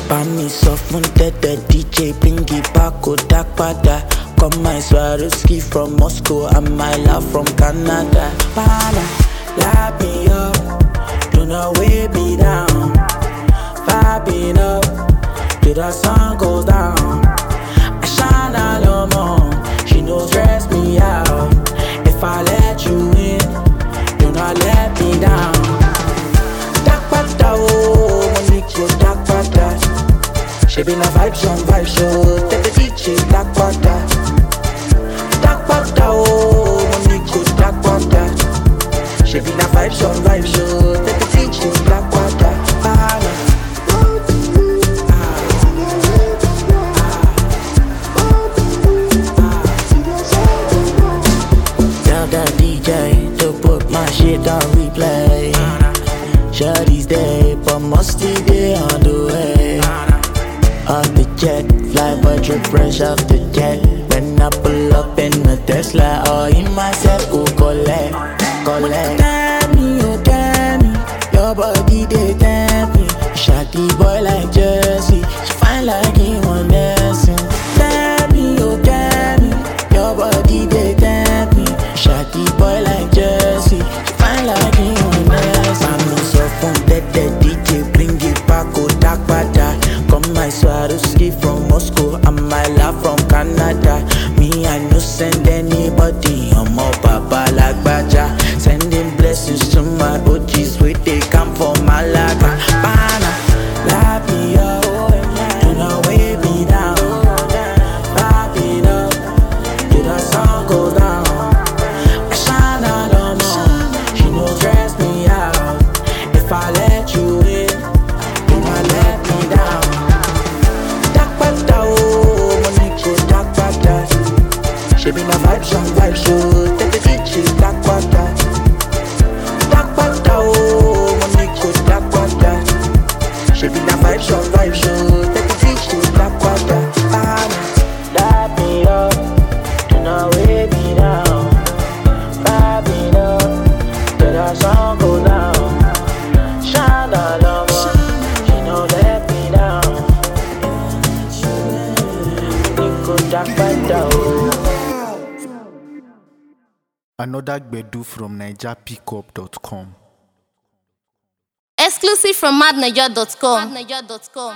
Bá mi sọ fún dẹ́dẹ̀ DJ bring it back ó dá padà. Come my Swarovski from Moscow and my love from Canada. Pana, light me up, do not weigh me down. Vibing up, till the sun goes down. I shine a little more, she knows stress me out. If I let you in, do not let me down. Dakpata oh, Monique, Dakpata. She been a vibe show, take the DJ Dakpata. Dakpata oh, Monique, Dakpata. She been a vibe show, take the DJ Dakpata. Tell that DJ to put my shit on replay. Shawty's day, but musty day on the way. Off the jet, fly budget fresh off the jet. When I pull up in the Tesla, all in myself, go collect. Oh damn me, your body they tempt me. Shawty boy like Jersey, she fine like he want dancing. Damn me, your body they tempt me. Shawty boy like Jersey, she fine like he want dancing. I'm so fun that DJ bring it back, oh Dakpata. Come my Swarovski from Moscow and my love from Canada. Me I no send anybody, I'm a papa like Baja. Sending blessings to my OGs where they come from Malaga. Bana, light me up, do not weigh me down. Vibing up, till the sun goes down. I shine a little more, she knows stress me out. If I let you in, do not let me down. Dakpata oh, Monique, Dakpata. She been a vibe show, take the DJ Dakpata. Dakpata oh, Monique, Dakpata. She been a vibe show, take the DJ Dakpata. Light me up, do not weigh me down. Vibing up, till the sun go down. Shine a love, she no let me down. Nico Dakpata oh. Another Gbedu from NigerPickup.com. Exclusive from madniger.com.